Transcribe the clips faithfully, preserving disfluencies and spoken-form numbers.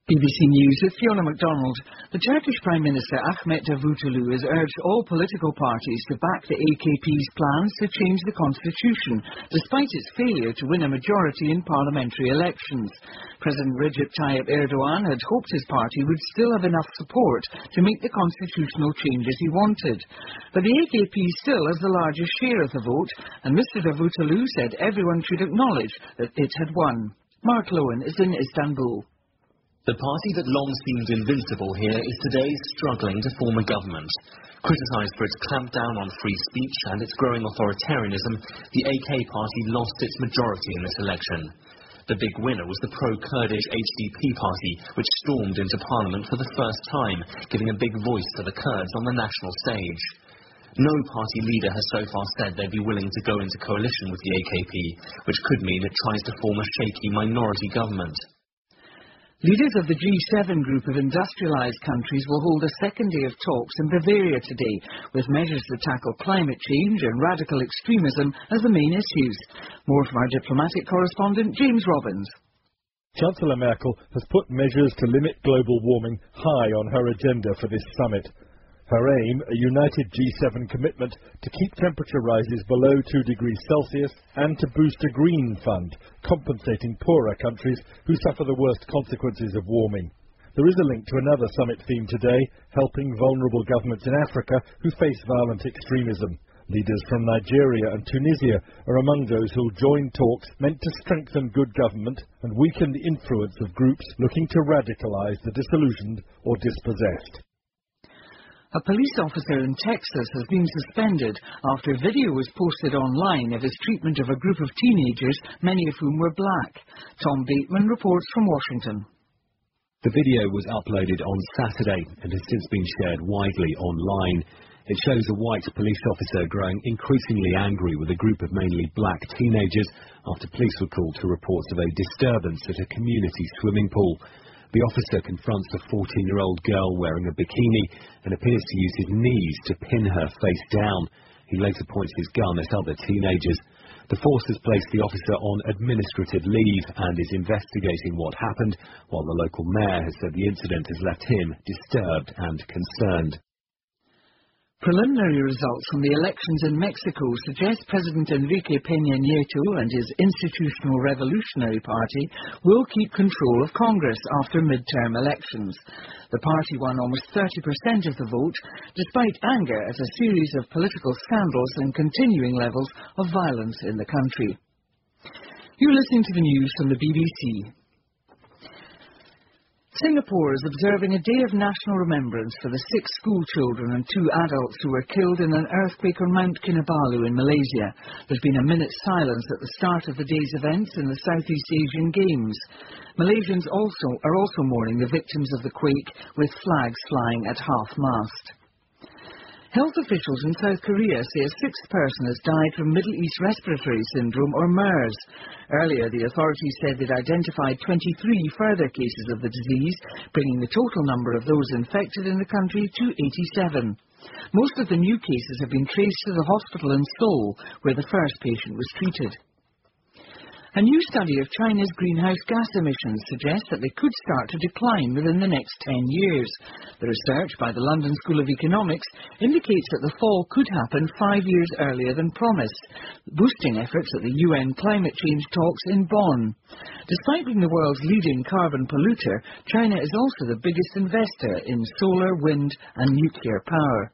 B B C News with Fiona MacDonald. The Turkish Prime Minister Ahmet Davutoglu has urged all political parties to back the A K P's plans to change the constitution, despite its failure to win a majority in parliamentary elections. President Recep Tayyip Erdogan had hoped his party would still have enough support to make the constitutional changes he wanted. But the A K P still has the largest share of the vote, and Mister Davutoglu said everyone should acknowledge that it had won. Mark Lowen is in Istanbul. The party that long seemed invincible here is today struggling to form a government. Criticised for its clampdown on free speech and its growing authoritarianism, the A K party lost its majority in this election. The big winner was the pro-Kurdish H D P party, which stormed into parliament for the first time, giving a big voice to the Kurds on the national stage. No party leader has so far said they'd be willing to go into coalition with the A K P, which could mean it tries to form a shaky minority government. Leaders of the G seven group of industrialised countries will hold a second day of talks in Bavaria today, with measures to tackle climate change and radical extremism as the main issues. More from our diplomatic correspondent, James Robbins. Chancellor Merkel has put measures to limit global warming high on her agenda for this summit. Her aim, a united G seven commitment to keep temperature rises below two degrees Celsius and to boost a green fund, compensating poorer countries who suffer the worst consequences of warming. There is a link to another summit theme today, helping vulnerable governments in Africa who face violent extremism. Leaders from Nigeria and Tunisia are among those who'll join talks meant to strengthen good government and weaken the influence of groups looking to radicalise the disillusioned or dispossessed. A police officer in Texas has been suspended after a video was posted online of his treatment of a group of teenagers, many of whom were black. Tom Bateman reports from Washington. The video was uploaded on Saturday and has since been shared widely online. It shows a white police officer growing increasingly angry with a group of mainly black teenagers after police were called to reports of a disturbance at a community swimming pool. The officer confronts a fourteen-year-old girl wearing a bikini and appears to use his knees to pin her face down. He later points his gun at other teenagers. The force has placed the officer on administrative leave and is investigating what happened, while the local mayor has said the incident has left him disturbed and concerned. Preliminary results from the elections in Mexico suggest President Enrique Peña Nieto and his Institutional Revolutionary Party will keep control of Congress after midterm elections. The party won almost thirty percent of the vote, despite anger at a series of political scandals and continuing levels of violence in the country. You're listening to the news from the B B C. Singapore is observing a day of national remembrance for the six school children and two adults who were killed in an earthquake on Mount Kinabalu in Malaysia. There's been a minute's silence at the start of the day's events in the Southeast Asian Games. Malaysians also are also mourning the victims of the quake, with flags flying at half-mast. Health officials in South Korea say a sixth person has died from Middle East Respiratory Syndrome, or MERS. Earlier, the authorities said they'd identified twenty-three further cases of the disease, bringing the total number of those infected in the country to eighty-seven. Most of the new cases have been traced to the hospital in Seoul, where the first patient was treated. A new study of China's greenhouse gas emissions suggests that they could start to decline within the next ten years. The research by the London School of Economics indicates that the fall could happen five years earlier than promised, boosting efforts at the U N climate change talks in Bonn. Despite being the world's leading carbon polluter, China is also the biggest investor in solar, wind and nuclear power.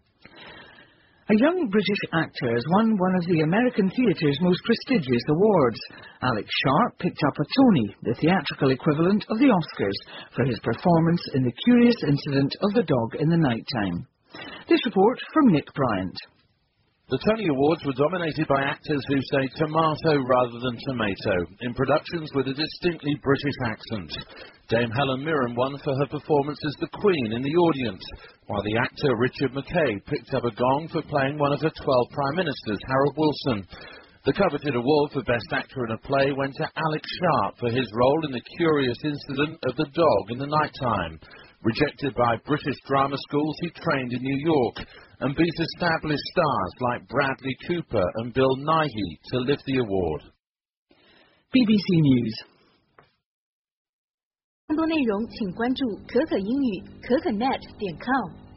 A young British actor has won one of the American theatre's most prestigious awards. Alex Sharp picked up a Tony, the theatrical equivalent of the Oscars, for his performance in The Curious Incident of the Dog in the Nighttime. This report from Nick Bryant. The Tony Awards were dominated by actors who say tomato rather than tomato, in productions with a distinctly British accent. Dame Helen Mirren won for her performance as the Queen in The Audience, while the actor Richard McKay picked up a gong for playing one of her twelve Prime Ministers, Harold Wilson. The coveted award for Best Actor in a Play went to Alex Sharp for his role in The Curious Incident of the Dog in the Nighttime. Rejected by British drama schools, he trained in New York and beat established stars like Bradley Cooper and Bill Nighy to lift the award. B B C News. 更多内容请关注可可英语可可 net 点 com。